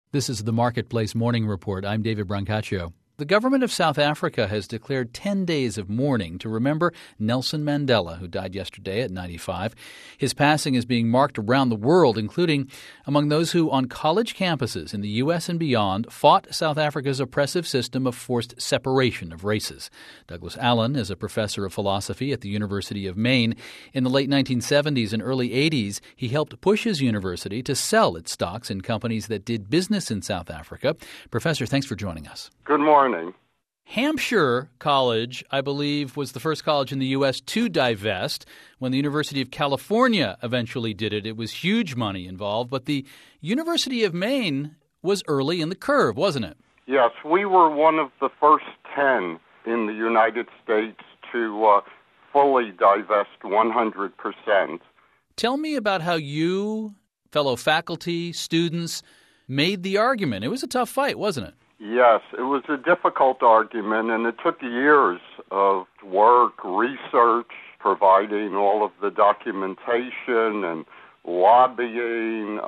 This is the Marketplace Morning Report. I'm David Brancaccio. The government of South Africa has declared 10 days of mourning to remember Nelson Mandela, who died yesterday at 95. His passing is being marked around the world, including among those who, on college campuses in the U.S. and beyond, fought South Africa's oppressive system of forced separation of races. Douglas Allen is a professor of philosophy at the University of Maine. In the late 1970s and early 80s, he helped push his university to sell its stocks in companies that did business in South Africa. Professor, thanks for joining us. Good morning. Hampshire College, I believe, was the first college in the U.S. to divest. When the University of California eventually did it, it was huge money involved. But the University of Maine was early in the curve, wasn't it? Yes, we were one of the first 10 in the United States to fully divest 100%. Tell me about how you, fellow faculty, students, made the argument. It was a tough fight, wasn't it? Yes, it was a difficult argument, and it took years of work, research, providing all of the documentation and lobbying.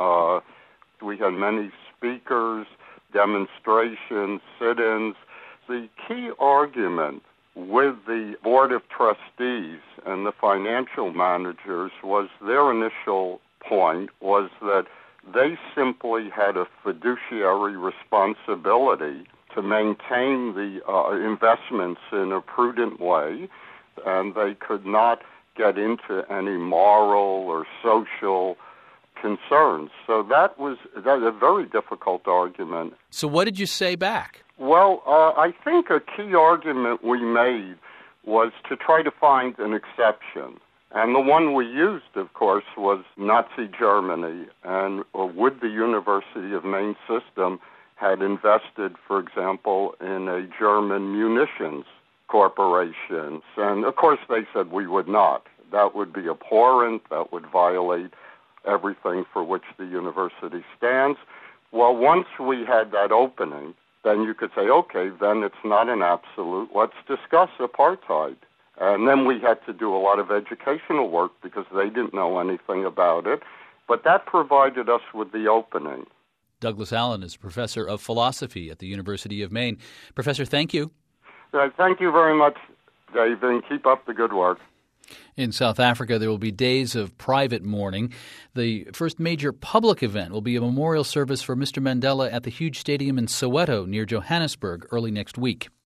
We had many speakers, demonstrations, sit-ins. The key argument with the Board of Trustees and the financial managers was their initial point was that they simply had a fiduciary responsibility to maintain the investments in a prudent way, and they could not get into any moral or social concerns. So that was a very difficult argument. So what did you say back? Well, I think a key argument we made was to try to find an exception. And the one we used, of course, was Nazi Germany, and would the University of Maine system had invested, for example, in a German munitions corporation. And, of course, they said we would not. That would be abhorrent. That would violate everything for which the university stands. Well, once we had that opening, then you could say, okay, then it's not an absolute. Let's discuss apartheid. And then we had to do a lot of educational work because they didn't know anything about it. But that provided us with the opening. Douglas Allen is professor of philosophy at the University of Maine. Professor, thank you. Thank you very much, Dave, and keep up the good work. In South Africa, there will be days of private mourning. The first major public event will be a memorial service for Mr. Mandela at the huge stadium in Soweto near Johannesburg early next week.